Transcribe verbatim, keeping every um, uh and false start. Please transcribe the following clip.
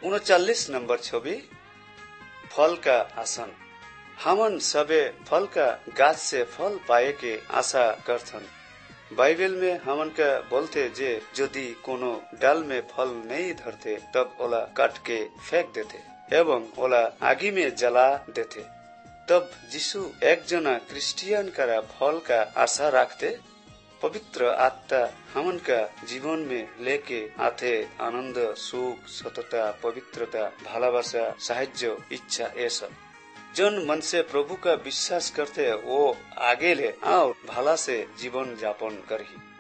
उनचालीस नंबर छवि फल का आसन। हमन सबे फल का गाछ से फल पाए के आशा करथन। बाइबल में हमन का बोलते जे यदि कोनो डाल में फल नहीं धरते तब ओला काट के फेंक देते एवं ओला आगी में जला देते। तब यीशु एक जना क्रिस्चियन का फल का आशा रखते। पवित्र आत्मा हमन का जीवन में लेके आते आनंद, सुख, सतता, पवित्रता, भालोबासा, साहाय्य, इच्छा, ये सब। जन मन से प्रभु का विश्वास करते वो आगे ले और भला से जीवन यापन करही।